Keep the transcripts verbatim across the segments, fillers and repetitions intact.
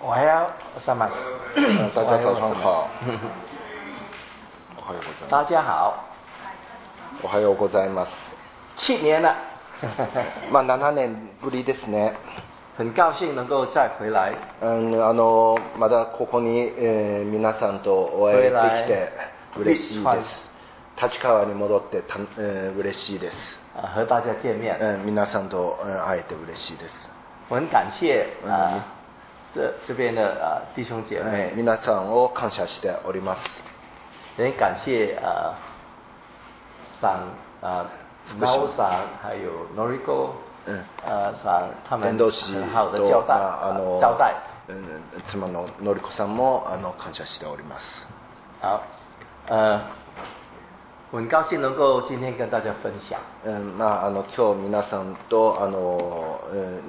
おはようございます。 大家早上好。おはようございます。 大家好。 おはようございます。 七年了。 まあななねんぶりですね。 很高興能夠再回来。 うんあのまだここに、えー、皆さんとお会いできて嬉しいです。立川に戻ってた、えー、嬉しいです。 和大家見面。 うん皆さんと会えて嬉しいです。 我很感謝啊、这这邊的啊弟兄姐妹。 皆さんを感謝しております。 也很感謝啊桑啊毛桑還有 Noriko 嗯呃桑他們很好的交代あの招待。 嗯妻ののりこさんもあの感謝しております。 好，呃，我很高興能夠今天跟大家分享。 うん、まああの今日皆さんとあの、うん、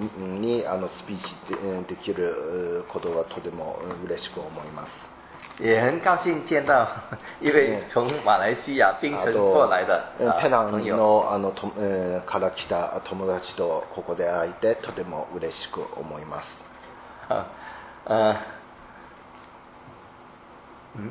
にあのスピーチ で, できることがとても嬉しく思います。 也很高興見到一位從馬來西亞檳城過來的ペナンのあのと、えー、から来た友達とここで会えてとても嬉しく思います。 啊，呃，嗯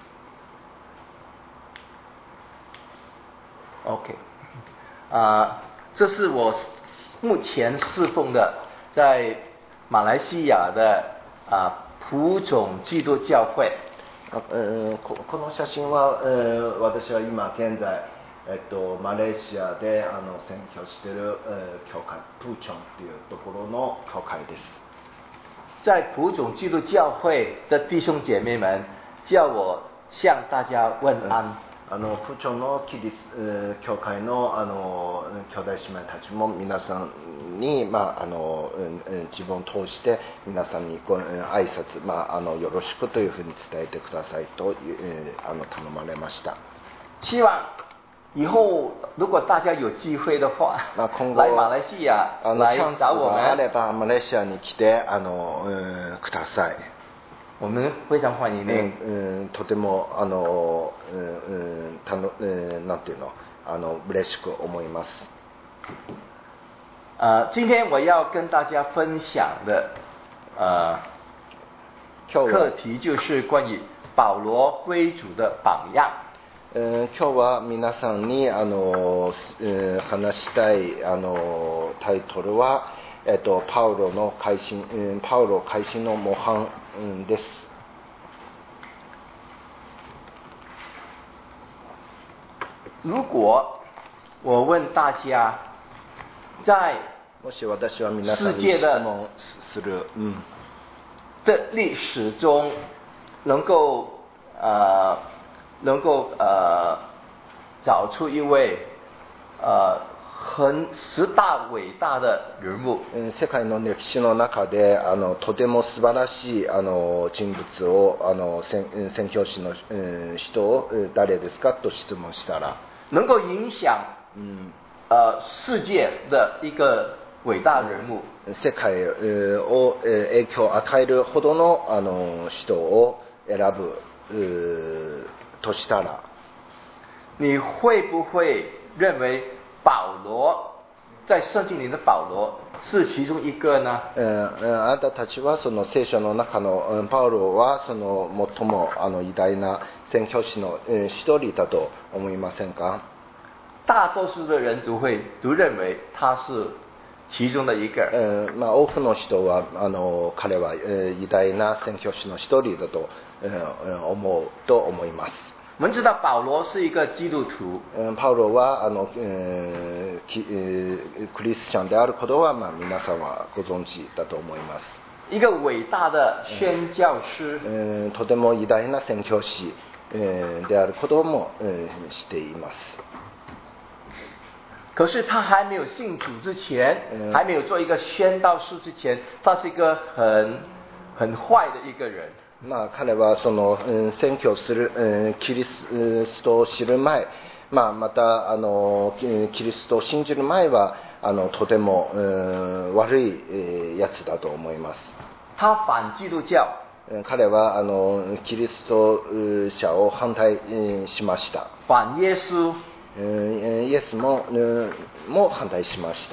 ，OK， 啊、呃，这是我目前侍奉的在馬來西亞的啊、呃、普種基督教會。 あえー、こ, この写真は、えー、私は今現在、えっと、マレーシアであの宣教している、えー、教会プーチョンというところの教会です。 在普種基督教會的弟兄姐妹們，叫我向大家問安。 あのプチョのキリス、えー、教会のあの兄弟姉妹たちも皆さんに、まああの自分を通して皆さんにご挨拶、まああのよろしくというふうに伝えてくださいと、えー、あの頼まれました。 希望以後如果大家有機會的話， まあ、今後來馬來西亞來找我們。 あればマレーシアに来てあの、えー、ください。 我們非常歡迎你。 うんうん、とてもあの、うん、たの、うん、なんていうの、あの嬉しく思います。 呃，今天我要跟大家分享的呃課題就是關於保羅歸主的榜樣。 えー、今日は皆さんにあの、えー、話したいあのタイトルは、えっと、パウロの改心、えー、パウロ改心の模範、うん、です。 如果我問大家，在もし私は皆さんに質問する、うん、 的歷史中，能夠呃能夠呃找出一位呃很十大偉大的人物。 世界の歴史の中であのとても素晴らしいあの人物をあの宣, 宣教師の、えー、人を誰ですかと質問したら、 能夠影響、嗯呃、世界的一個偉大人物、 世界を影響を与えるほどのあの人を選ぶとしたら、 你會不會認為保羅在聖經裡的保羅是其中一個呢？ あなたたちはその聖書の中のパウロはその最もあの偉大な宣教師の一人だと思いませんか？ 大多數的人都會都認為他是其中的一個。 えーまあ、多くの人はあの彼は、えー、偉大な宣教師の一人だと、えー、思うと思います。 我們知道保羅是一個基督徒。 パウロはあの、えーえー、クリスチャンであることは、まあ、皆さんはご存知だと思います。 一個偉大的宣教師、 えー、とても偉大な宣教師、えー、であることも、えー、知っています。 可是他還沒有信主之前、嗯、還沒有做一個宣道士之前，他是一個很很壞的一個人。 まあ、彼はその、うん、宣教する、うん、キリストを知る前、まあ、またあのキリストを信じる前はあのとても、うん、悪い、えー、やつだと思います。 他反基督教。 彼はあのキリスト者を反対しました。 反耶穌。 イエスもも反対しました。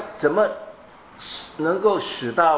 可是为怎样怎么能够使到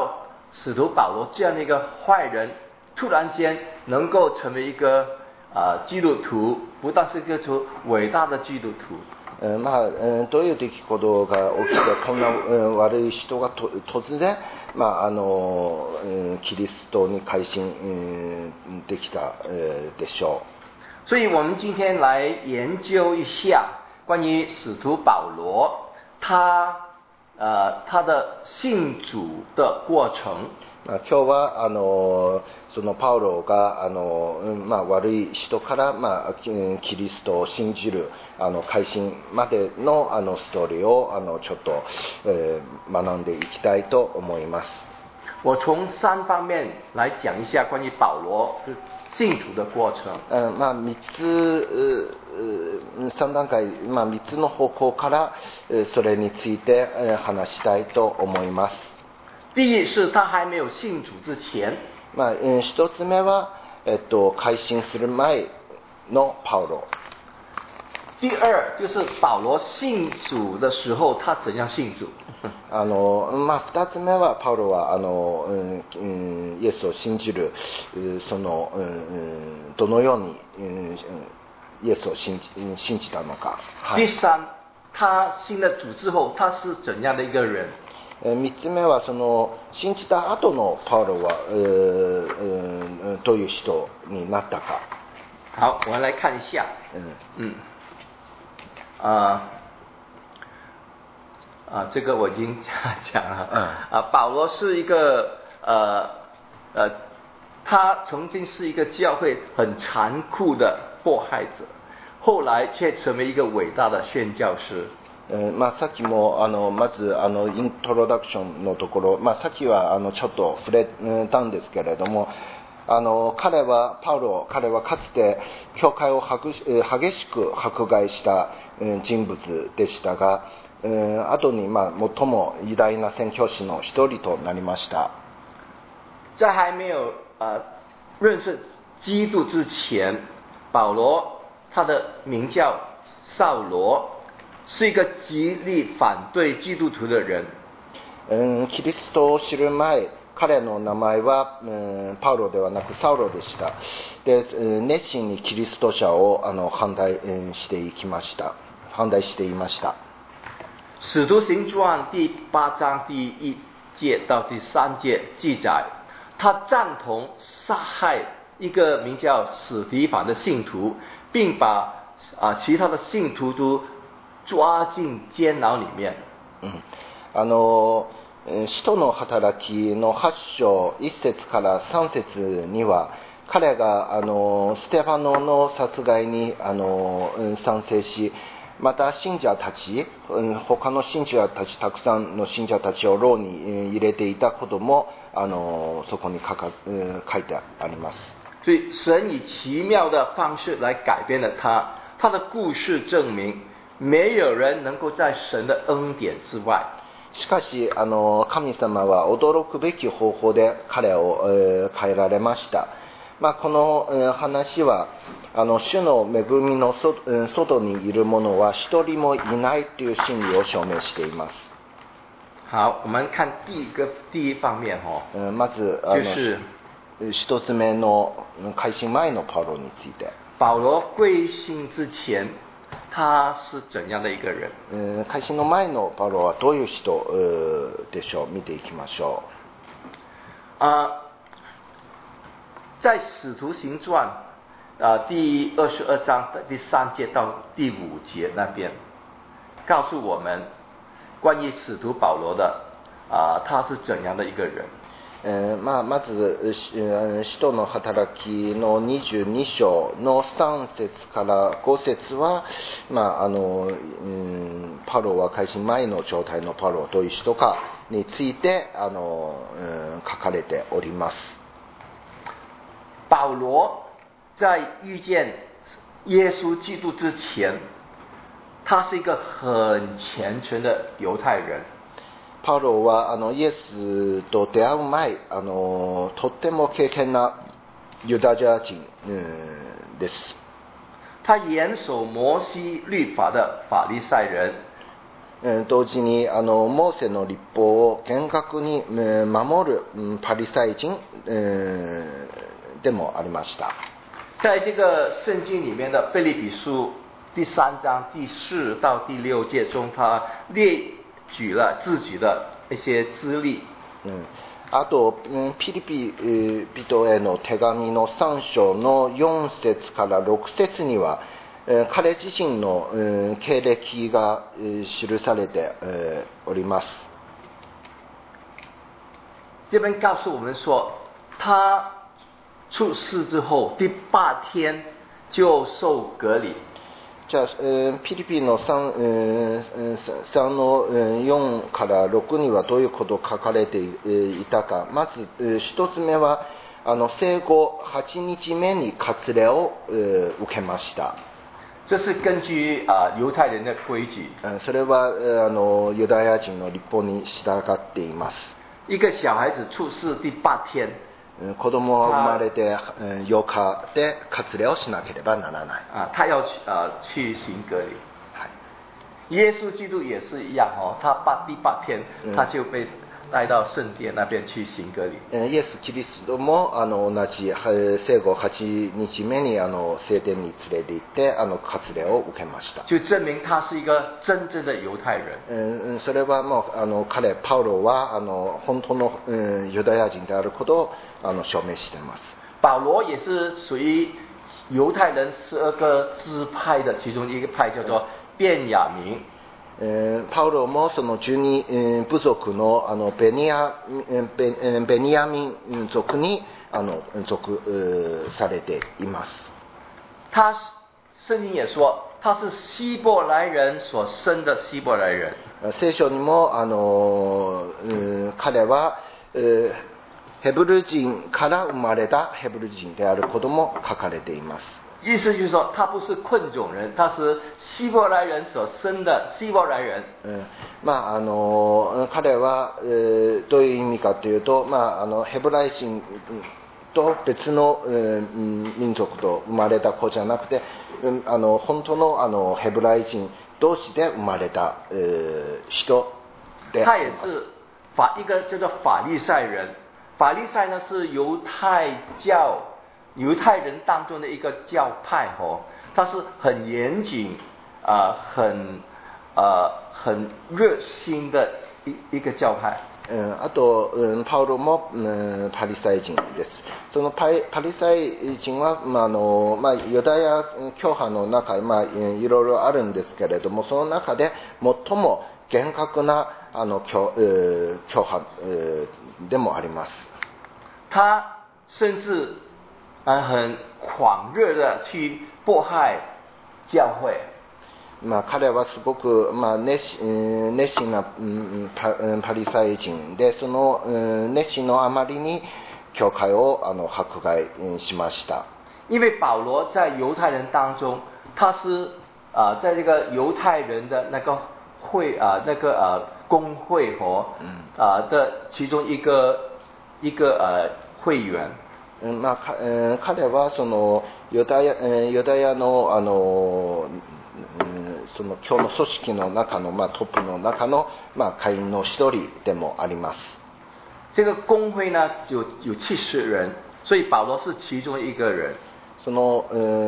使徒保罗这样的一个坏人，突然间能够成为一个啊、呃、基督徒，不但是一个伟大的基督徒。 えー、まあ、えー、どういう出来事が起きて、こんな、えー、悪い人がと突然、まああのえー、キリストに改心、えー、できた、えー、でしょう。所以我们今天来研究一下关于使徒保罗他呃他的信主的过程。 まあ、今日はあのそのパウロがあの、まあ、悪い人から、まあ、キリストを信じるあの改心までのあのストーリーをあのちょっと、えー、学んでいきたいと思います。 我从三方面来讲一下关于保罗信主的过程。 うん、まあ三つ、三段階、まあ三つの方向からそれについて話したいと思います。 第一是他还没有信主之前。 まあ一つ目はえっと改心する前のパウロ。 第二就是保罗信主的时候，他怎样信主？ あのまあ二つ目はパウロはあの、うんうん、イエスを信じるその、うん、どのように、うん、イエスを信じ信じたのか。 第三，他信了主之后，他是怎样的一个人？ 三つ目はその信じた後のパウロは、えー、どういう人になったか。 好，我们来看一下。嗯嗯。啊啊，这个我已经讲了。嗯。啊，保罗是一个呃呃，他曾经是一个教会很残酷的迫害者，后来却成为一个伟大的宣教师。 えーまあ、さっきもあのまずあのイントロダクションのところ、まあ、さっきはあのちょっと触れたんですけれども、あの彼はパウロ彼はかつて教会を激しく迫害した人物でしたが、後にまあ最も偉大な宣教師の一人となりました。 在还没有呃认识基督之前，保罗他的名叫扫罗，是一个极力反对基督徒的人。 うん、キリストを知る前、彼の名前は、うん、パウロではなくサウロでした。で、熱心にキリスト者をあの反対していきました。反対していました。 使徒行传第八章第一节到第三节记载，他赞同杀害一个名叫史提反的信徒，并把啊其他的信徒都抓进监牢里面。 嗯，あの使徒の働きのはち章いち節からさん節には、彼があのステファノの殺害にあの賛成し、また信者たち、他の信者たち、たくさんの信者たちを牢に入れていたこともあのそこに書か書いてあります。 所以神以奇妙的方式来改变了他。他的故事证明，没有人能够在神的恩典之外。 しかしあの神様は驚くべき方法で彼を、えー、変えられました。まあ、この、えー、話はあの主の恵みのそ、えー、外にいる者は一人もいないという真理を証明しています。 好，我们看第一个第一方面哦， 呃、まずあの一つ目の改心前のパウロについて。 保罗归信之前，他是怎样的一个人？ 呃、改心の前のパウロはどういう人、呃、でしょう。見ていきましょう。啊，在使徒行传啊第二十二章的第三节到第五节那边，告诉我们关于使徒保罗的啊他是怎样的一个人。 えーまあ、まず使徒の働きのにじゅうに章のさん節からご節は、まああのうん、パウロは改心前の状態のパウロはどういう人かについてあの、うん、書かれております。 保罗在遇见耶稣基督之前，他是一个很虔诚的犹太人。 パウロはあのイエスと出会う前、あのとっても敬虔なユダヤ人、うん、です。 他严守摩西律法的法利赛人， 同時にあのモーセの律法を厳格に守るパリサイ人でもありました。 在这个圣经里面的腓立比书第三章第四到第六节中，他列举了自己的一些资历。 嗯あと、ピリピ人への手紙のさん章のよん節からろく節には、彼自身の経歴が記されております。 这边告诉我们说，他出世之后第八天就受隔離。 じゃあ、ピリピの 3, 3のよんからろくにはどういうことが書かれていたか。まず一つ目は、あの生後はちにちめに割礼を受けました。 这是根据啊犹太人的规矩。 それはあのユダヤ人の律法に従っています。 一个小孩子出世第八天。 子供は生まれてようかで割礼をしなければならない。 啊，他要去呃去行隔离。耶稣基督也是一样哦，他八第八天他就被带到圣殿那边去行隔離。 イエス・キリストもあの同じ生後はちにちめにあの聖殿に連れて行ってあの割礼を受けました。 就证明他是一个真正的犹太人。 それはもうあの彼パウロはあの本当のユダヤ人であることをあの証明しています。 保罗也是属于犹太人十二个支派的其中一个派，叫做便雅悯。 パウロもそのじゅうに部族のあのベニヤベベニヤミン族にあの属されています。 他圣经也说他是希伯来人所生的希伯来人。 聖書にもあの彼はヘブル人から生まれたヘブル人であることも書かれています。 意思就是说，他不是混种人，他是希伯来人所生的希伯来人。 嗯、まああの彼は、えー、どういう意味かというと、まああのヘブライ人と別の、えー、民族と生まれた子じゃなくて、あの本当のあのヘブライ人同士で生まれた、えー、人であります。 他也是法一个叫做法利赛人。法利赛呢是犹太教犹太人当中的一个教派哦，它是很严谨啊、呃，很呃很热心的一一个教派。 あと、パウロもパリサイ人です。そのパリサイ人は、まああのまあ、ユダヤ教派の中、まあ、いろいろあるんですけれども、その中で最も厳格なあの 教, 教派でもあります。 他甚至啊很狂热的去迫害教会。 まあ、彼はすごく、まあ、熱, 熱心な パ, パリサイ人で、その熱心のあまりに教会をあの迫害しました。 因为保罗在犹太人当中，他是啊、呃、在这个犹太人的那个会啊、呃、那个呃公会和啊、呃、的其中一个一个呃会员。 まあ、彼はそのユダヤ、ユダヤのあのその教の組織の中の、まあ、トップの中の、まあ、会員の一人でもあります。 这个公会呢有有七十人，所以保罗是其中一个人。 その、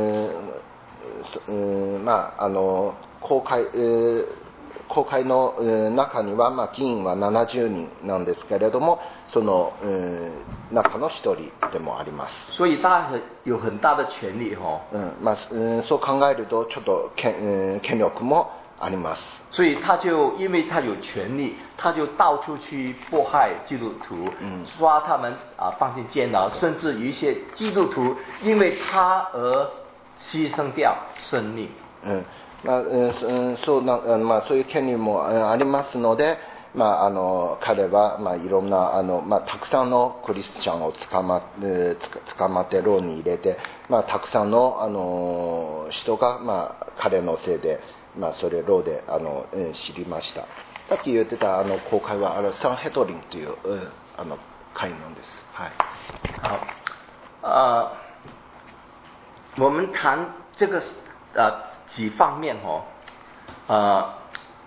まああの公会、公会の中には、まあ、議員はななじゅうにんなんですけれども、その中の一人でもあります。 所以他很有很大的权力哦。 嗯、まあ、そう考えるとちょっと 権, 権力もあります。 所以他就因为他有权力，他就到处去迫害基督徒，嗯、抓他们啊放进监牢，甚至有一些基督徒因为他而牺牲掉生命。 嗯。まあそうなまあ、そういう権利もありますので、まあ、あの彼は、まあ、いろんなあの、まあ、たくさんのクリスチャンを捕ま捕まって牢に入れて、まあ、たくさんの、あの人が、まあ、彼のせいで、まあ、それ牢であの知りました。さっき言ってたあの公会はあれサンヘドリンというあの会なんです。はい。 好，呃，我们谈这个呃。几方面哦，呃，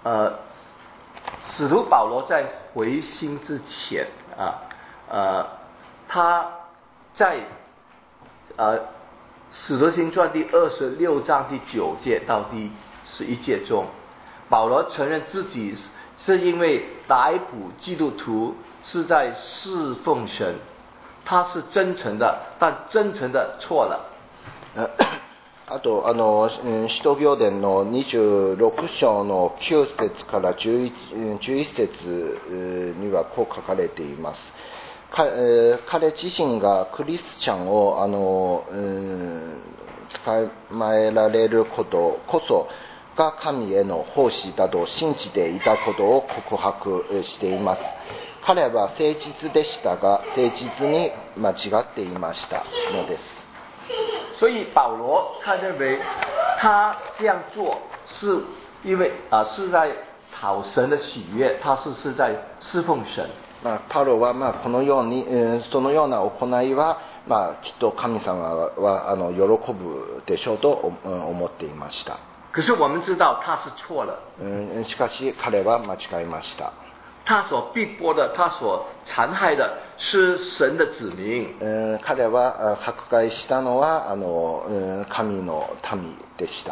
呃，使徒保罗在回信之前啊，呃，他在呃使徒行传第二十六章第九节到第十一节中，保罗承认自己是因为逮捕基督徒是在侍奉神，他是真誠的，但真誠的錯了。 あと、あの、使徒行伝のにじゅうろく章のきゅう節からじゅういち節にはこう書かれています。彼自身がクリスチャンを、あの、捕まえられることこそが神への奉仕だと信じていたことを告白しています。彼は誠実でしたが、誠実に間違っていましたのです。 所以保罗他认为他这样做是因为啊、呃、是在討神的喜悦，他是是在侍奉神。 まあ、パウロはまあこのように、えー、そのような行いは、まあ、きっと神様はあの喜ぶでしょうと思っていました。 可是我们知道他是錯了。 うん、しかし彼は間違えました。 他所逼迫的，他所殘害的是神的子民。 嗯、彼は迫害したのはあの、嗯、神の民でした。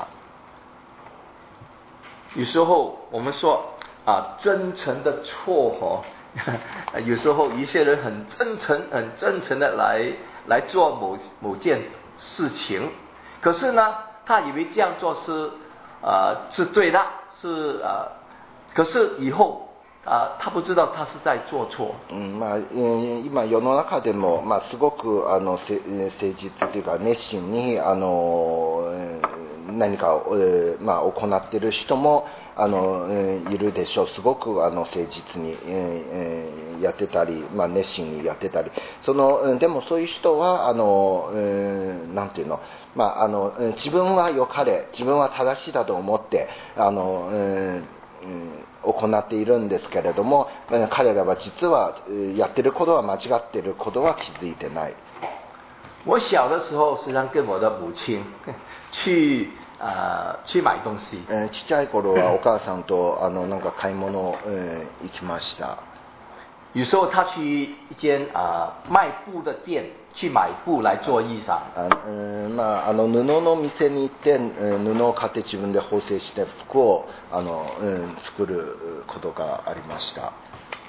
有时候我们说啊，真誠的錯哦，有時候一些人很真誠、很真誠的來來做某某件事情，可是呢，他以為這樣做是啊、呃、是對的，是啊、呃，可是以後。あ他不知道他是在做錯。 うんまあ、今世の中でも、まあ、すごくあの誠実というか熱心にあの何かを、まあ、行っている人もあのいるでしょう。すごくあの誠実に、えー、やってたり、まあ、熱心にやってたり、そのでもそういう人はあの、なんていうの、まあ、あの自分は良かれ、自分は正しいだと思ってあの、うん行っているんですけれども、彼らは実はやってることは間違っていることは気づいてない。 我小的时候时常跟我的母親去呃去買東西。 ちっちゃい頃はお母さんとあのなんか買い物、えー、行きました。 有时候他去一間啊、呃、賣布的店去買布來做衣裳。 あ、うんまあ、あの布の店に行って布を買って自分で縫製して服をあの、うん、作ることがありました。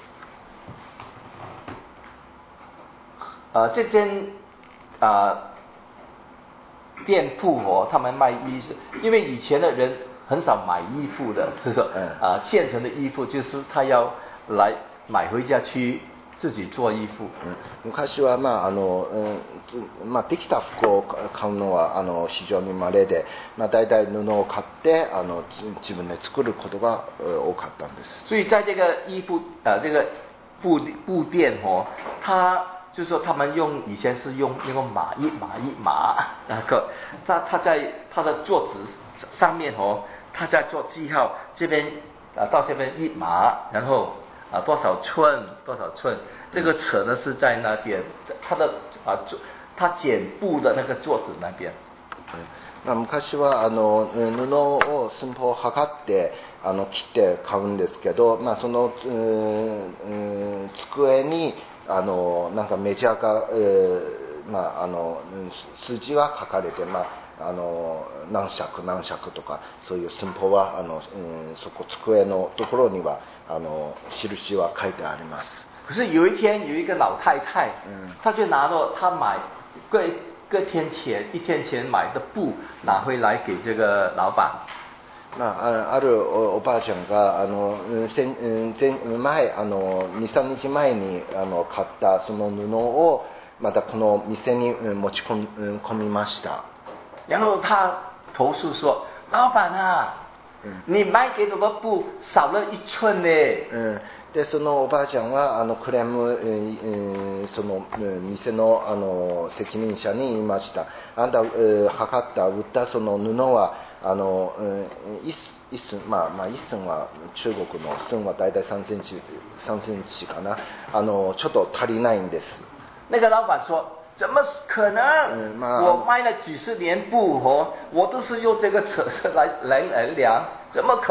呃，这间啊、呃、店铺哦，他们卖衣是，因为以前的人很少買衣服的，是说啊、呃、現成的衣服就是他要來買回家去自己做衣服。 昔は、まああのうんまあ、できた服を買うのはあの非常に稀で、まあ、大体布を買ってあの自分で作ることが多かったんです。 所以在这个衣服呃这个布布店哦，他就是说他们用以前是用那个码一码一码那个，他他在他的桌子上面哦，他在做记号，这边啊、呃、到这边一码，然后。啊，多少寸多少寸，这个扯呢是在那边，他的啊，他剪布的那个桌子那边。 まあ、昔はあの布を寸法を測ってあの切って買うんですけど、まあ、そのうー机にあのなんかメジャーが、えーまあ、あの数字は書かれて、まあ、あの何尺何尺とかそういう寸法はあの、うん、そこ机のところにはあの印は書いてあります。 可是有一天有一个老太太，嗯，她就拿了她買個個天前一天前買的布拿回來給這個老闆。 まあ、あるおばあちゃんがあの前前あのにさんにちまえにあの買ったその布をまたこの店に持ち込みました。 然後他投訴說：“老闆啊。”你買給我的布少了一寸呢。 うん、でそのおばあちゃんはあのクレーム、えー、その店のあの責任者に言いました。あんた、えー、測った売ったその布はあの、えー、一一寸まあまあ一寸は中国の寸はだいたい三センチ三センチかな。あのちょっと足りないんです。 那个老闆說。怎麼可能？嗯、我賣了幾十年布哦，我都是用這個尺來來來量，怎麼可能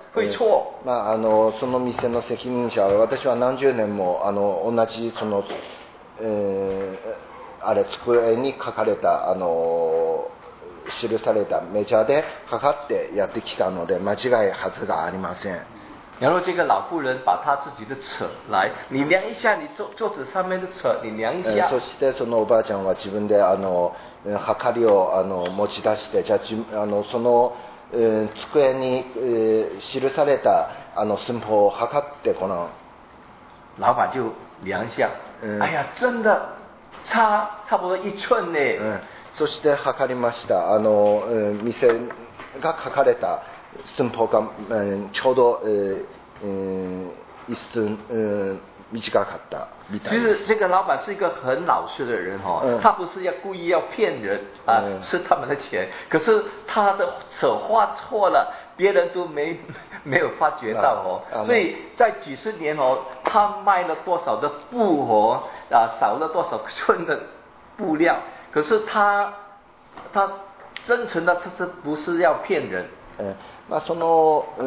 会错。 まあ、あのその店の責任者は私は何十年もあの同じその、えー、あれ机に書かれたあの記されたメジャーでかかってやってきたので間違いはずがありません。 然后这个老妇人把她自己的尺来，你量一下，你桌桌子上面的尺，你量一下。 そしてそのおばあちゃんは自分であの測りをあの持ち出して、じゃああのその、えー、机に、えー、記されたあの寸法を測ってこの。 老板就量一下，嗯、哎呀，真的差差不多一寸呢。 うん、そして測りました。あの、うん、店が書かれた寸法が、うん、ちょうど、えー嗯、一寸、嗯、短かったみたいです。 其实这个老板是一个很老实的人哈、哦嗯，他不是要故意要骗人啊、嗯，吃他们的钱，可是他的尺画错了，别人都没没有发觉到哦，啊、所以在几十年哦，他卖了多少的布哦啊，少了多少寸的布料，可是他他真诚的是不是要骗人？ 嗯まあ、その、うん、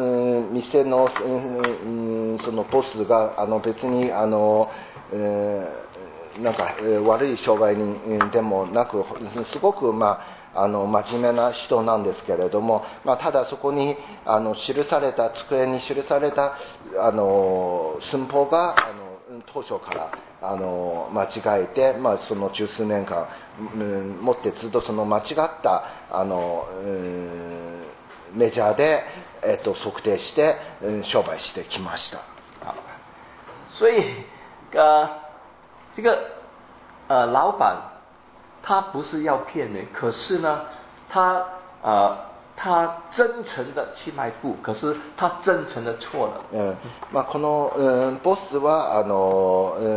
店の、うん、そのボスがあの別にあの、えー、なんか、えー、悪い商売人でもなくすごく、まあ、あの真面目な人なんですけれども、まあ、ただそこにあの記された机に記されたあの寸法があの当初からあの間違えて、まあ、その十数年間、うん、もってずっとその間違ったあの、うんメジャーで、えっと、測定して、嗯、商売してきました。 所以，呃，这个呃老板他不是要骗人，可是呢，他呃他真诚的去卖布，可是他真诚的错了。 嗯，まあこの、うん、ボスはあの、うん、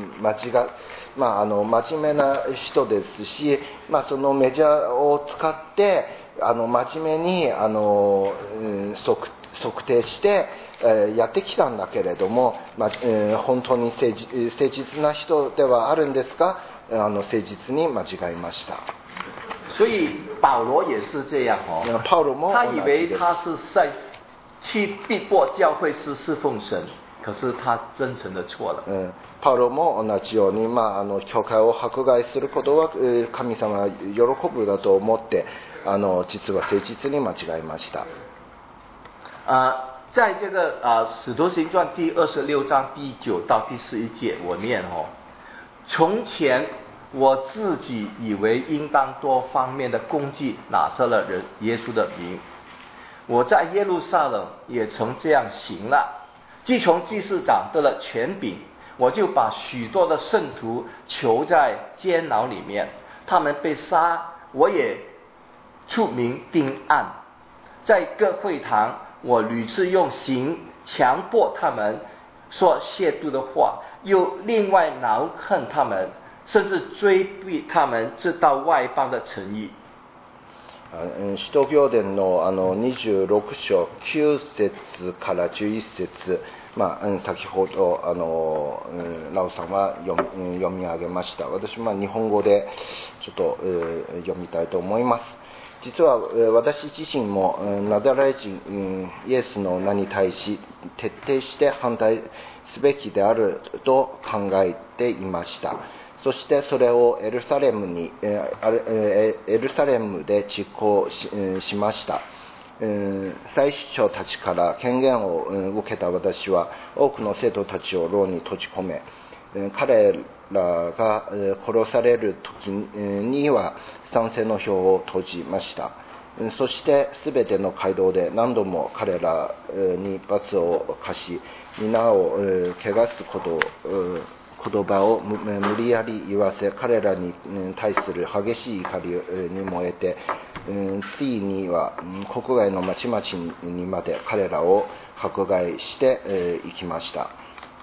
間違まああの真面目な人ですし、まあそのメジャーを使ってあの真面目にあの、うん、測, 測定して、えー、やってきたんだけれども、まあえー、本当に誠 実, 誠実な人ではあるんですが、あの誠実に間違いました。 所以保罗也是这样哦，他以为他是在去逼迫教会是侍奉神，可是他真诚的错了。 うん、パウロも同じように、まあ、あの教会を迫害することは神様が喜ぶだと思ってあの実は誠実に間違えました。 啊，在这个啊《使徒行传》第二十六章第九到第十一节，我念哦，从前我自己以为应当多方面的攻击拿撒勒人耶稣的名，我在耶路撒冷也曾这样行了。既从祭司长得了权柄，我就把许多的圣徒囚在监牢里面，他们被杀，我也出名定案。在各会堂，我屡次用刑强迫他们说亵渎的话，又另外恼恨他们，甚至追逼他们直到外邦的城邑。 使徒行伝のあのにじゅうろく章きゅう節からじゅういち節、まあ、先ほどあのラオさんは読み、読み上げました。私は日本語でちょっと、えー、読みたいと思います。実は私自身もナザレ人イエスの名に対し徹底して反対すべきであると考えていました。そしてそれをエルサレムにエルサレムで実行 し, しました。祭司長たちから権限を受けた私は多くの生徒たちを牢に閉じ込め、彼らが殺される時には賛成の票を投じました。そして全ての街道で何度も彼らに罰を課し、皆を汚すことを言葉を無理やり言わせ、彼らに対する激しい怒りに燃えて、ついには国外の町々にまで彼らを迫害していきました。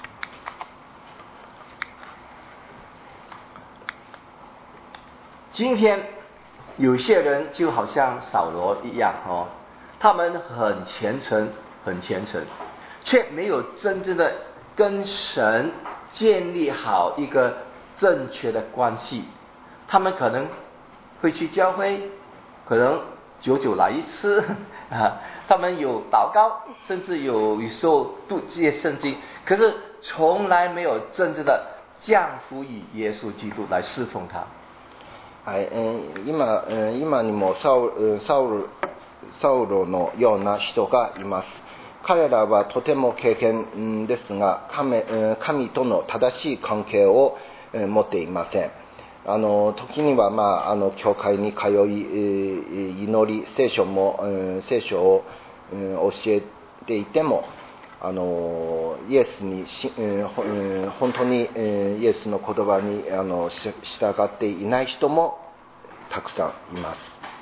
今天有些人就好像扫罗一样哦，他们很虔诚，很虔诚，却没有真正的跟神建立好一个正确的关系。他们可能会去教会，可能久久来一次啊他们有祷告，甚至有有时候读这些圣经，可是从来没有真正的降服于耶稣基督来侍奉他。 はい、えー、今、えー、今にもサウル、サウル、サウロのような人がいます。彼らはとても経験ですが、神、神との正しい関係を持っていません。あの時には、まあ、あの教会に通い、祈り、聖書も、聖書を教えていても、あのイエスにし、本当にイエスの言葉にあの従っていない人もたくさんいます。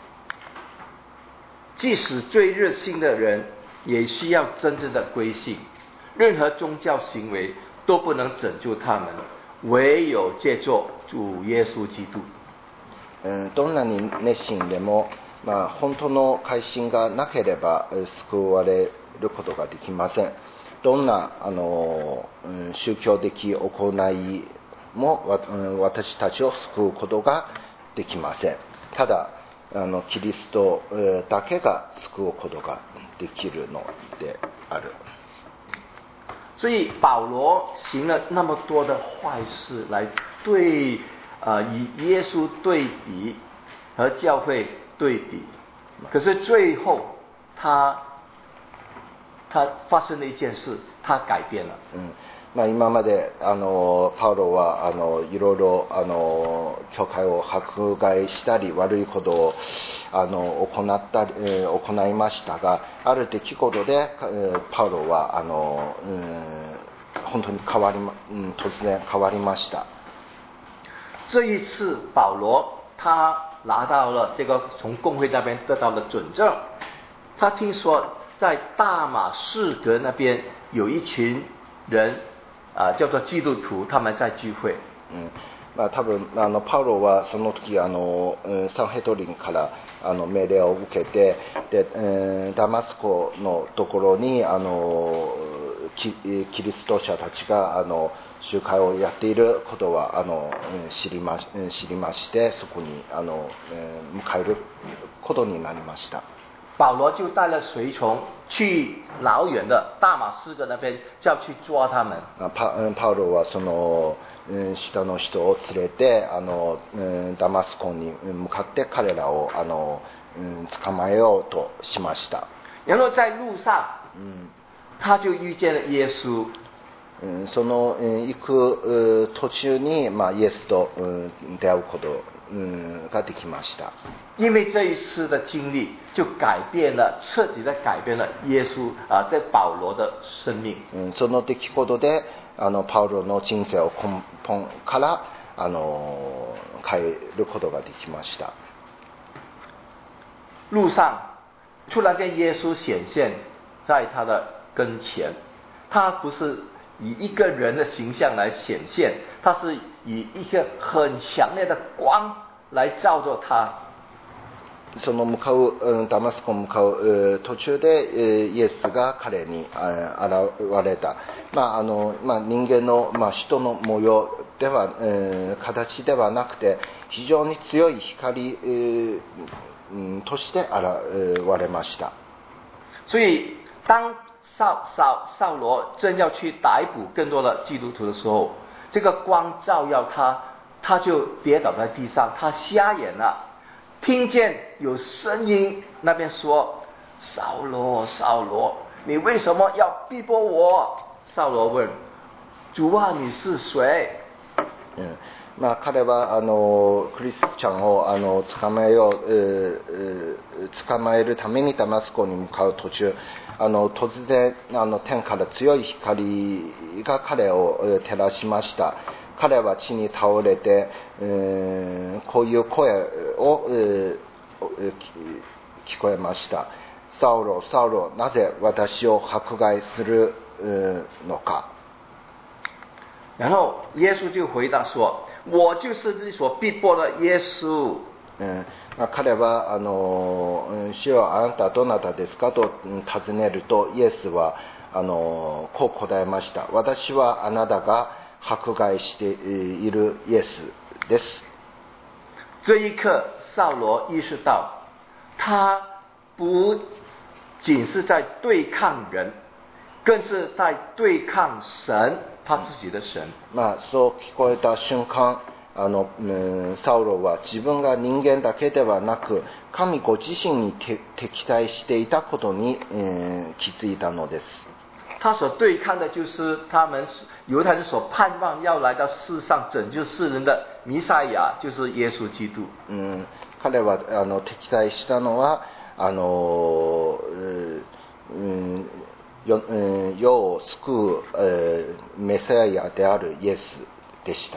即使最热心的人也需要真正的归信，任何宗教行为都不能拯救他们，唯有借助主耶稣基督。 どんなに熱心でも、まあ、本当の改心がなければ救われることができません。どんなあの宗教的行いも私たちを救うことができません。ただあのキリストだけが救うことができるのである。 所以保罗行了那么多的坏事来对呃与耶稣对比和教会对比，可是最后他他发生了一件事，他改变了。 うんまあ、今まであのパウロはあのいろいろあの教会を迫害したり悪いことをあの行ったり、えー、行いましたが、ある出来事で、えー、パウロはあの、うん、本当に変わり、うん、突然変わりました。 这一次保罗他拿到了这个从公会那边得到了准证，他听说在大马士革那边有一群人啊、呃，叫做基督徒，他们在聚会。 うんまあ、多分あのパウロはその時あのサンヘドリンからあの命令を受けてで、えー、ダマスコのところにあの キ, キリスト者たちがあの集会をやっていることはあの知りま、知りましてそこにあの迎えることになりました。 保罗就带了随从去老远的大马士革那边，就要去抓他们。 パ, パウロはその下の人を連れてあのダマスコに向かって彼らをあの捕まえようとしました。 然后在路上、嗯、他就遇见了耶稣。 その行く途中に、まあ、イエスと出会うことができました。 因为这一次的经历，就改变了，彻底的改变了耶稣啊，在保罗的生命。 その出来事で、あのパウロの人生を根本からあの変えることができました。 路上突然间耶稣显现在他的跟前，他不是以一个人的形象来显现，他是以一个很强烈的光来照着他。 その向かうダマスコに向かう途中でイエスが彼に現れた、まああのまあ、人間の、まあ、人の模様では、えー、形ではなくて非常に強い光、えー、として現れました。 所以当扫扫扫罗正要去逮捕更多的基督徒的时候，这个光照耀他，他就跌倒在地上，他瞎眼了。听见有声音那边说：“扫罗，扫罗，你为什么要逼迫我？”扫罗问：“主啊，你是谁？” 嗯まあ、彼はあのクリスチャンをあの捕まえよう、えー、捕まえるためにダマスコに向かう途中、あの突然あの天から強い光が彼を照らしました。彼は地に倒れて、えー、こういう声を、えー、聞こえました。サウロ、サウロ、なぜ私を迫害するのか。 然后耶稣就回答说：“我就是你所逼迫的耶稣。” 嗯、彼はあの主よあなたはどなたですかと尋ねるとイエスはあのこう答えました。私はあなたが迫害しているイエスです。 这一刻，扫罗意识到，他不仅是在对抗人，更是在对抗神，他自己的神。 まあそう聞こえた瞬間、あの、うん、サウロは自分が人間だけではなく、神ご自身に敵対していたことに、えー、気づいたのです。 他所对抗的就是他们犹太人所盼望要来到世上拯救世人的弥赛亚，就是耶稣基督。 うん、彼はあの敵対したのはあの、うん、世, 世を救う、えー、メサヤであるイエスでした。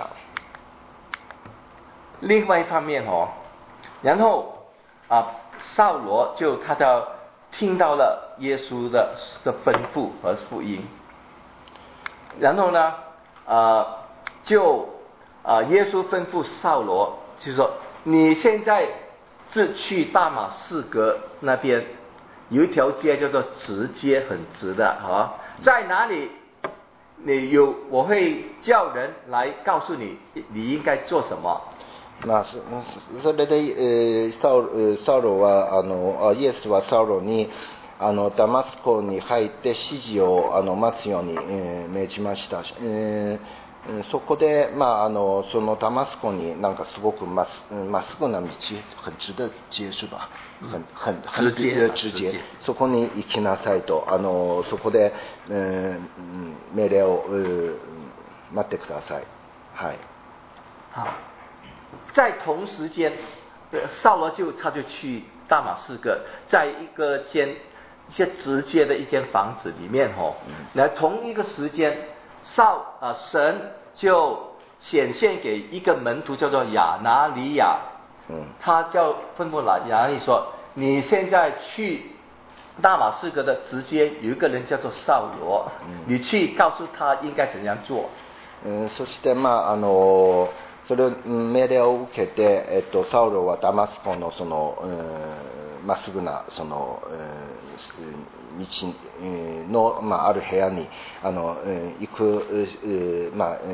另外一方面哦，然后啊，扫罗就他的听到了耶稣的的吩咐和福音，然后呢，呃，就啊、呃，耶稣吩咐扫罗，就是说你现在是去大马士革那边有一条街叫做直街，很直的啊，在哪里？你有我会叫人来告诉你你应该做什么。 まあ、それで、えー、サウサウロはあのイエスはサウロにあのダマスコに入って指示をあの待つように、えー、命じました、えー、そこで、まあ、あのそのダマスコになんかすごくまっまっすぐな道、很直的街是吧？很很很直接直接そこに行きなさいと、あのそこで、えー、命令を、えー、待ってください。はい。 好。在同时间，扫罗就他就去大马士革，在一个间一些直接的一间房子里面哦，那、嗯、同一个时间，扫啊、呃、神就显现给一个门徒叫做亚拿尼亚，嗯，他叫吩咐了亚拿尼说，你现在去大马士革的直接有一个人叫做扫罗，嗯、你去告诉他应该怎样做。 嗯，そしてまああの。それを命令を受けて、えっと、サウロはダマスコのそのま、うん、っすぐなその、うん、道の、まあ、ある部屋にあの、うん、行く、まあ、うん、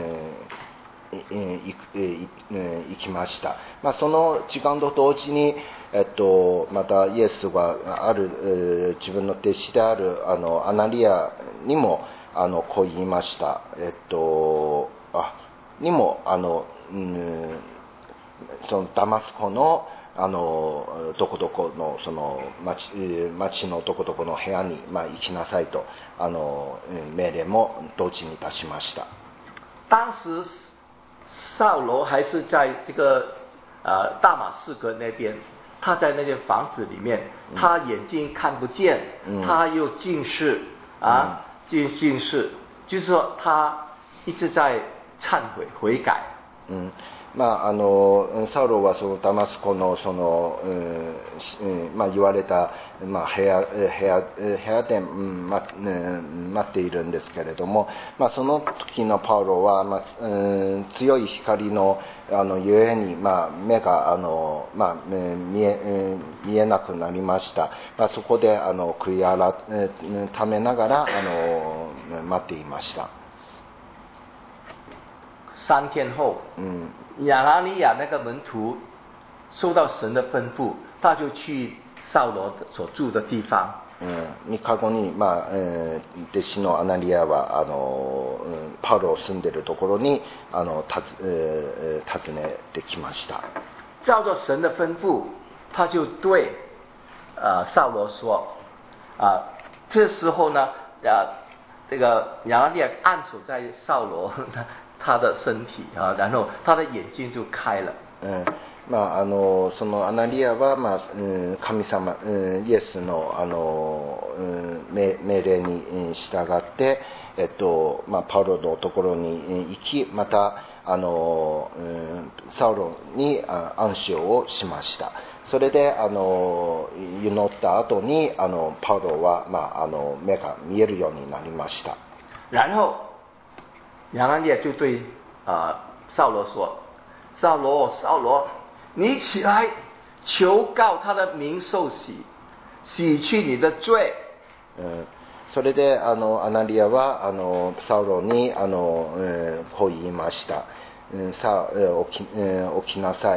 行く、行きました。まあ、その時間と同時に、えっと、またイエスがある自分の弟子であるあのアナリアにもあのこう言いました。えっと、あにもあのうん、そのダマスコのあのどこどこのその 町, 町のどこどこの部屋に、まあ、行きなさいとあの命令も同時に出しました。 当时扫罗还是在这个呃大马士革那边，他在那间房子里面，他眼睛看不见，嗯、他又近视啊，近、嗯、近視，就是说他一直在忏悔悔改。 うん、まああのサウロはそのダマスコのその、うんまあ、言われた、まあ、部屋部屋部屋で、うんまうん、待っているんですけれども、まあ、その時のパウロは、まあうん、強い光のあのゆえに、まあ、目があの、まあ、見え見えなくなりました。まあ、そこであの悔い改めながらあの待っていました。 三天后，嗯，亚拿尼亚那个门徒受到神的吩咐，他就去扫罗所住的地方。 嗯、三日後に、まあえー、弟子のアナリアはあの、うん、パウロを住んでいるところにあのた、えー、訪ねてきました。 照着神的吩咐，他就对呃扫罗说，啊，这时候呢，啊，这个亚拿尼亚按手在扫罗他的身体啊，然後他的眼睛就開了。 うんまあ、あのそのアナリアは、まあうん、神様、うん、イエスの、あの、うん、命, 命令に従って、えっとまあ、パウロのところに行き、またあの、うん、サウロに暗唱をしました。それであの祈った後にあのパウロは、まあ、あの目が見えるようになりました。 然後亚拿尼亚就对啊扫罗说：“扫罗，扫罗，你起来，求告他的名受洗，洗去你的罪。” うん、それであのアナリアはあのサウロにあの、えー、こう言いました。うん、さあ、えー起きえー、起きなさい、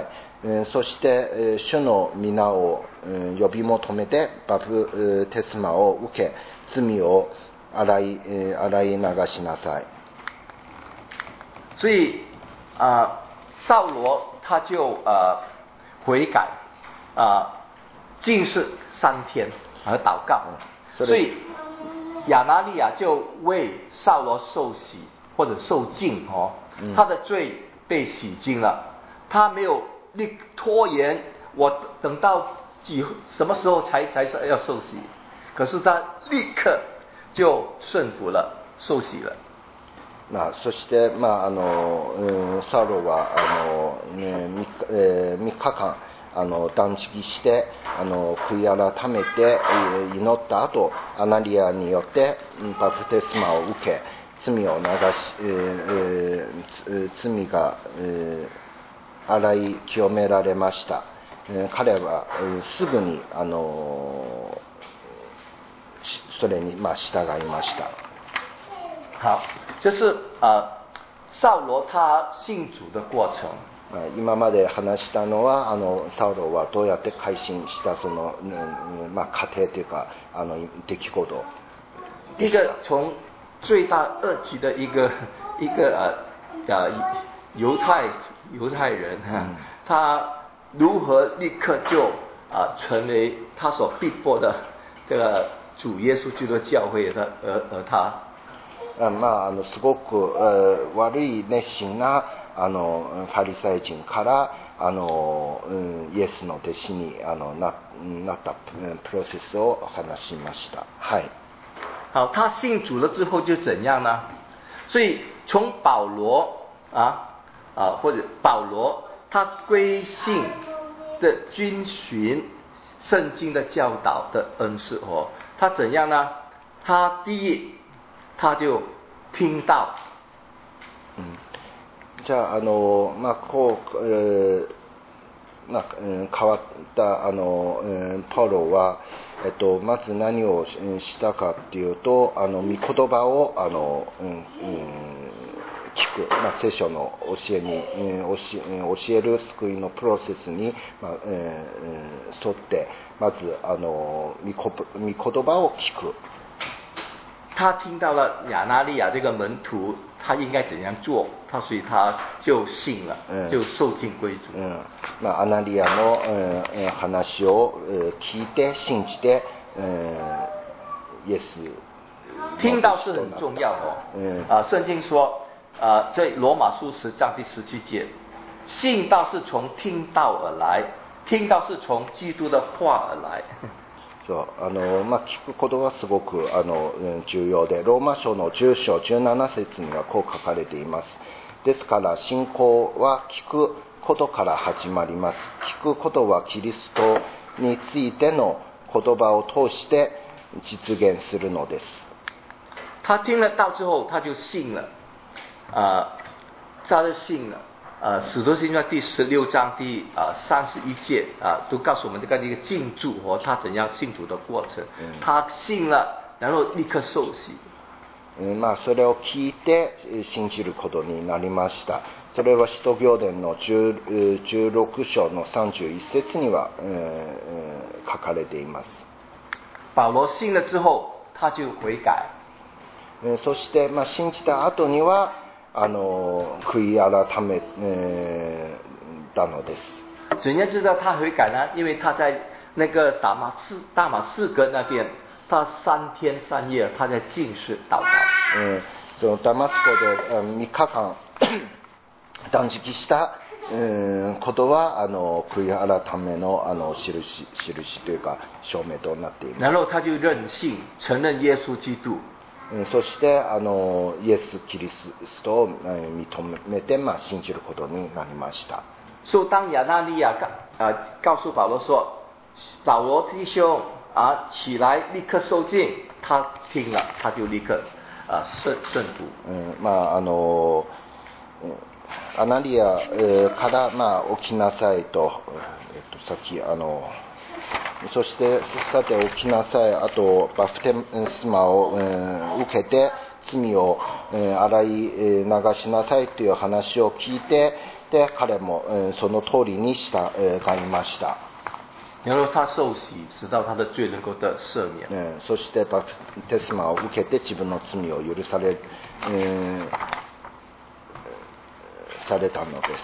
そして主の皆を呼び求めてバプテスマを受け、罪を洗い洗い流しなさい。 所以啊，扫罗他就呃悔改啊，禁食三天和祷告，所以亚拿利亚就为扫罗受洗或者受浸哦，他的罪被洗净了，他没有立拖延，我等到几什么时候才才要受洗？可是他立刻就顺服了，受洗了。 まあ、そして、まああのうん、サウロはあの、ね 3, えー、みっかかんあの断食してあの悔い改めて祈った後、アナリアによってバプテスマを受け、罪を流し、えーえー、罪が、えー、洗い清められました。えー、彼は、えー、すぐにあのそれに、まあ、従いました。 好，这是呃扫罗他信主的过程。 今まで話したのはあのサウロはどうやって改心したその、まあ、過程というかあの出来事。 一个从罪大恶极的一个一个呃呃犹太犹太人哈、嗯，他如何立刻就啊、呃、成为他所逼迫的这个主耶稣基督教会的而而他。 まあ、あのすごく、えー、悪い熱心なあのファリサイ人からあの、うん、イエスの弟子にあの な, なったプロセスを話しました。はい。 好，他信主了之后就怎样呢？所以从保罗啊啊或者保罗他归信的遵循圣经的教导的恩赐哦，他怎样呢？他第一。他就听到、 うん、じゃああのまあこう、えーまあうん、変わったあの、うん、パウロは、えっと、まず何をしたかっていうとあの御言葉をあの、うんうん、聞く、まあ、聖書の教えに、うん、教, 教える救いのプロセスに、まあうん、沿ってまずあの御言葉を聞く。 他听到了亚拿利亚这个门徒他应该怎样做，他所以他就信了、嗯、就受尽归主、 うんまあ、アナリアの、えー、話を、えー、聞いて信じて、えー、イエス听到是很重要的、嗯呃、圣经说、呃、在罗马书十章第十七节，信道是从听道而来，听道是从基督的话而来。 そうあのまあ、聞くことはすごくあの重要で、ローマ書のじゅう章じゅうなな節にはこう書かれています。ですから信仰は聞くことから始まります。聞くことはキリストについての言葉を通して実現するのです。 他听了道之后他就信了、呃、他就信了呃，使徒行传第十六章第呃三十一节啊、呃，都告诉我们这个一个敬主和他怎样信主的过程。嗯、他信了，然后立刻受洗。 うんまあ、それを聞いて信じることになりました。それは使徒行伝のじゅうろく章のさんじゅういち節には、えー、書かれています。 保羅信了之後、他就悔改。 そして、まあ、信じた後には。あの悔い改め、えー、たのです。 怎样知道他悔改呢？因为他在那个大马士大马士革那边，他三天三夜他在禁食祷告。 えー、そのダマスコでみっかかん断食した、えー、ことはあの悔い改めのあの印印というか証明となっています。 然後他就任性承認耶穌基督。 そしてあのイエス・キリストを認めて、まあ、信じることになりました。 所以当亚拿利亚告诉保羅說：“保羅弟兄啊，起來立刻受浸。”他聽了，他就立刻啊順順服。 嗯、まああのアナリア、えー、から、まあ、起きなさいと、えっと、さっきあの。そしてさて起きなさい、あとバプテスマを、えー、受けて罪を、えー、洗い、えー、流しなさいという話を聞いて、 して彼も、えー、その通りに従いました。 然后他受洗，使到他的罪能够得赦免。 えー、そしてバプテスマを受けて自分の罪を許され、えー、されたのです。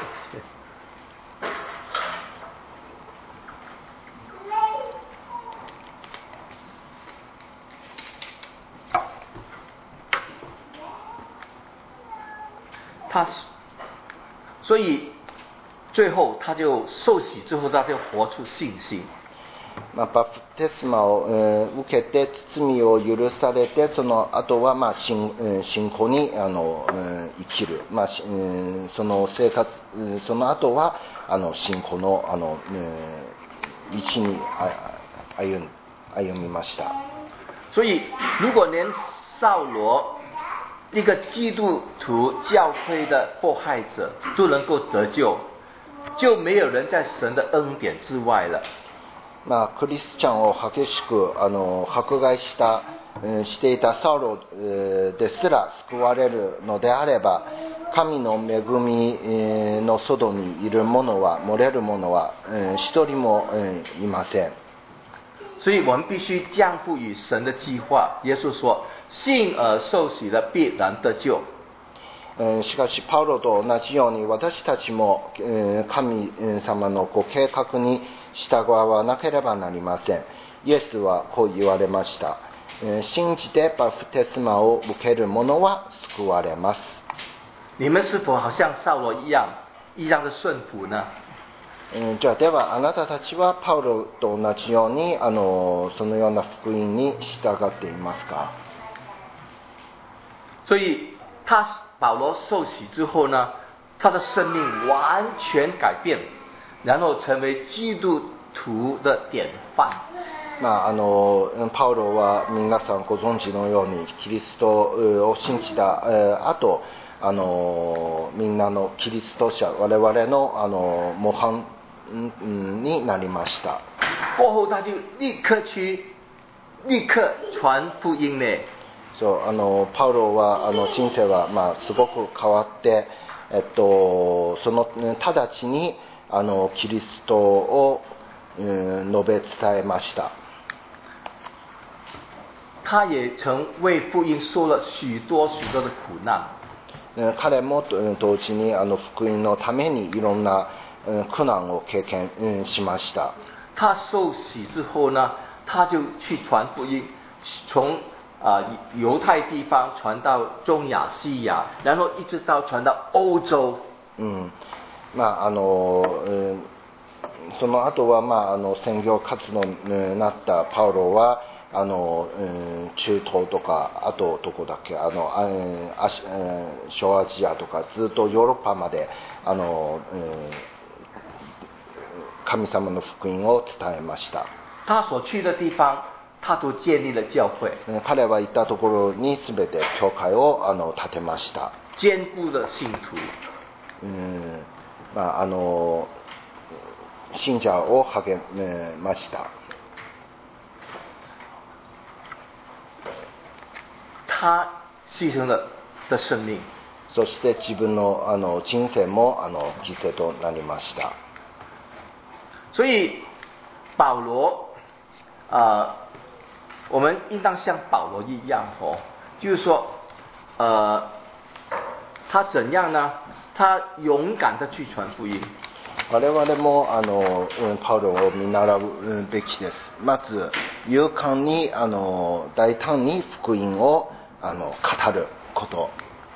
他，所以最后他就受洗之后，他就活出信心。 まあ、バプテスマを、えー、受けて罪を許されて、その後はまあ 信,、えー、信仰にあの、えー、生きる、まあえー、その生活、その後はあの信仰のあの、えー、道に歩ん歩みました。 所以，如果连扫罗一个基督徒教会的迫害者都能够得救，就没有人在神的恩典之外了。 まあ、クリスチャンを激しくあの迫害した、えー、していたサウロ、えー、ですら救われるのであれば、神の恵み、えー、の外にいる者は、漏れる者は、えー、一人も、えー、いません。 所以我们必须降服于神的计划。耶稣说：“信而受洗的必然得救。” しかしパウロと同じように私たちも神様のご計画に従わなければなりません。イエスはこう言われました。信じてバプテスマを受ける者は救われます。 你们是否好像扫罗一样一样的顺服呢？ じゃあではあなたたちはパウロと同じようにあのそのような福音に従っていますか？ 所以他保罗受洗之后呢，他的生命完全改变，然后成为基督徒的典範。 まあ、あのパウロは皆さんご存知のようにキリストを信じた後、あのみんなのキリスト者、我々のあの模範になりました。 過後他就立刻去立刻傳福音呢。 そうあのパウロはあの人生は、まあ、すごく変わって、えっと、その直ちにあのキリストを、うん、述べ伝えました。 他也曾为福音受了许多许多的苦難。 彼も同時にあの福音のためにいろんな苦難を経験しました。 他受洗之後呢，他就去傳福音，從啊、呃、猶太地方傳到中亞西亞，然後一直到傳到歐洲。 うん、まああの、うん、その後はまああの宣教活動になったパウロはあの、うん、中東とかあとどこだっけあのあ、あ小アジアとかずっとヨーロッパまであの、うん、神様の福音を伝えました。 他所去的地方他都建立了教会。 彼は行ったところに全て教会をあの建てました。 堅固的信徒。 うん、まああの信者を励めました。 他犧牲了的生命。 そして自分のあの人生もあの犠牲となりました。 所以保羅啊、呃，我们应当像保罗一样哦，就是说，呃，他怎样呢？他勇敢的去传福音。 我々もあのパウロを見習うべきです。まず勇敢にあの大胆に福音をあの語ること。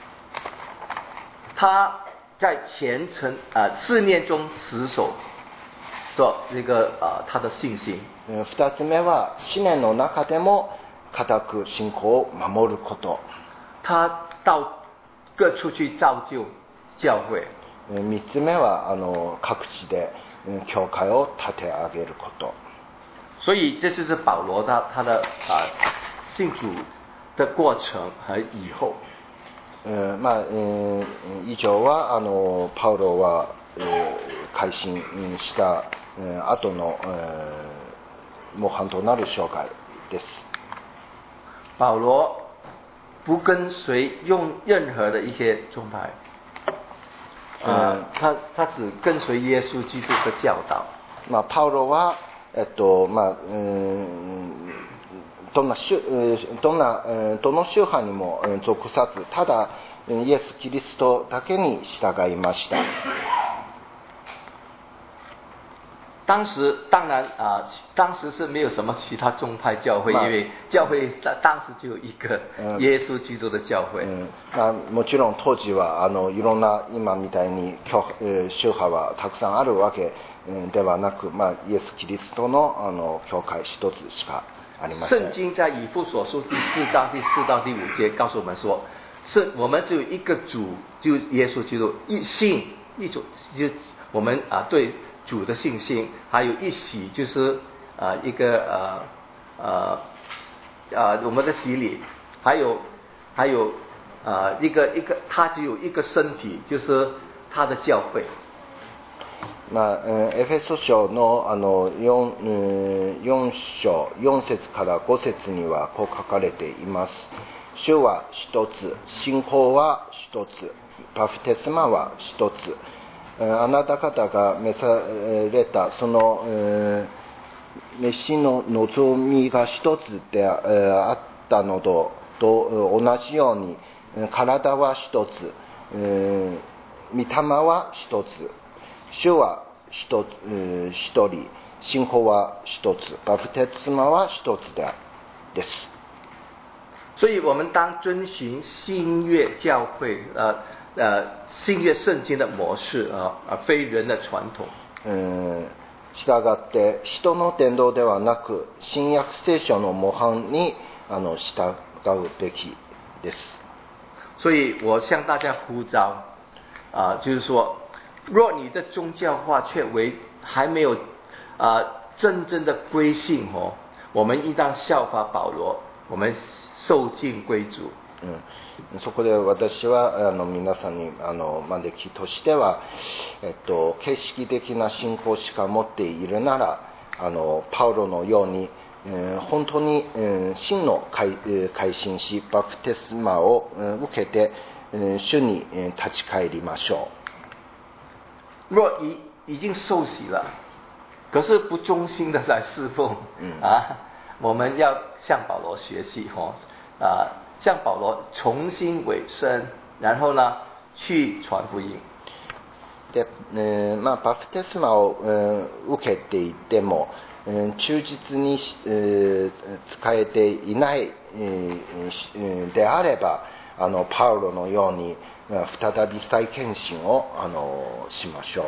他在虔诚啊試煉中持守着這個啊他的信心。 二つ目は試練の中でも固く信仰を守ること。 他到各處去造就教會。 三つ目はあの各地で教会を立て上げること。 所以這就是保羅他他的啊信主的過程和以後。 まあ、えー、以上はあのパウロは、えー、改心した後の、えー、模範となる生涯です。 保羅不跟隨用任何的一些宗派。 啊、他他只跟随耶稣基督的教导。 まあ、パウロは、えっとまあ、うーんどんな宗どんなどの宗派にも属さず、ただイエス・キリストだけに従いました。 当时当然啊、呃，当时是没有什么其他宗派教会，因为教会当时就有一个耶稣基督的教会。 うんまあ、もちろん当時はあのいろんな今みたいに宗派はたくさんあるわけではなく、まあ、イエス・キリストのあの教会一つしかありません。 圣经在以弗所书第四章第四到第五节告诉我们说，是我们只有一个主，就耶稣基督，一信一主，就我们啊对主的信心，还有一洗就是呃一个呃呃呃我们的洗礼，还有还有呃一个一个他只有一个身体，就是他的教会。 まあ、エフェソ書のあの 4, 4章よん節からご節にはこう書かれています。主は一つ、信仰は一つ、バプテスマは一つ。あなた方が召されたその召しの望みが一つであったのと同じように、体は一つ、御霊は一つ、主は一人、信仰は一つ、バプテスマは一つです。 所以我们当遵循新约教会呃呃新約聖經的模式啊，而非人的傳統。 したがって人の伝道ではなく新約聖書の模範にあの従うべきです。 所以我向大家呼召啊、呃，就是说，若你的宗教化却为还没有啊、呃、真正的归信哦，我们应当效法保羅，我们受尽归主。 うん、そこで私はあの皆さんにあの招きとしては、えっと、形式的な信仰しか持っているならあのパウロのように、えー、本当に、えー、真の改、えー、改心しバプテスマを、えー、受けて、えー、主に、えー、立ち返りましょう。若已已经受洗了，可是不忠心的在侍奉、嗯、啊，我们要向保羅學習哦啊。向保羅重新委身，然後呢去傳福音。 で、えーまあ、バプテスマを、えー、受けていても、えー、忠実に、えー、使えていない、えー、であればあのパウロのように再び再献身をあのしましょ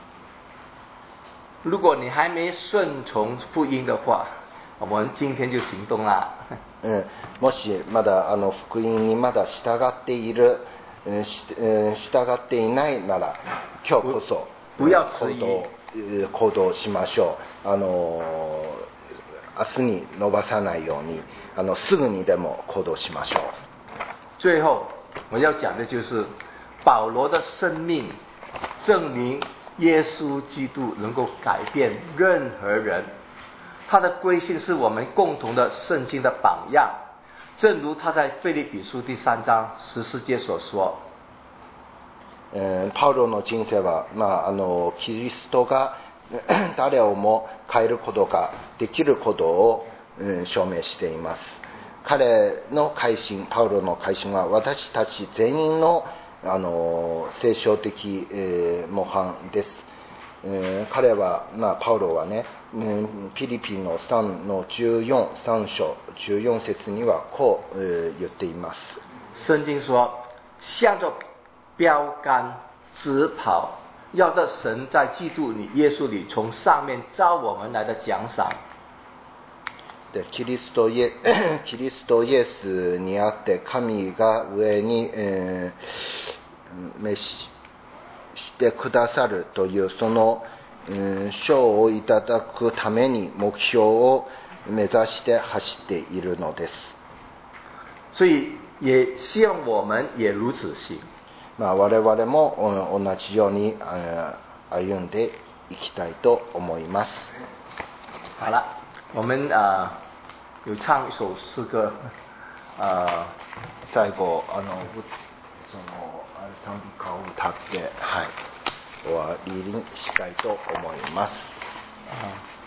う。如果你还没順從福音的話，我們今天就行動啦。 うん、もしまだあの福音にまだ従っている、えー、従っていないなら今日こそ行動行動しましょう。あの明日に伸ばさないようにあのすぐにでも行動しましょう。 最後我要講的就是保羅的生命證明耶穌基督能夠改變任何人。他的歸信是我們共同的聖經的榜樣，正如他在腓立比書第三章十四節所說。 えー、パウロの人生は、まあ、あのキリストが誰をも変えることができることを、えー、証明しています。彼の改心、パウロの改心は私たち全員の、あの聖書的、えー、模範です。えー、彼は、まあ、パウロはね、フィリピンのさんのじゅうよん、さん章じゅうよん節にはこう、えー、言っています。 聖經說，向着標杆直跑，要得神在基督裏耶穌裏從上面召我們來的獎賞。 でキリストイエキリストイエスにあって神が上に、えー、召ししてくださるというその、えー、賞をいただくために目標を目指して走っているのです。 所以也希望我們也如此行。 まあ、我々も同じように歩んでいきたいと思います。 好了，我們啊、呃、有唱一首詩歌，啊、呃、 最後あのその賛美歌を歌って、はい、終わりにしたいと思います。 あ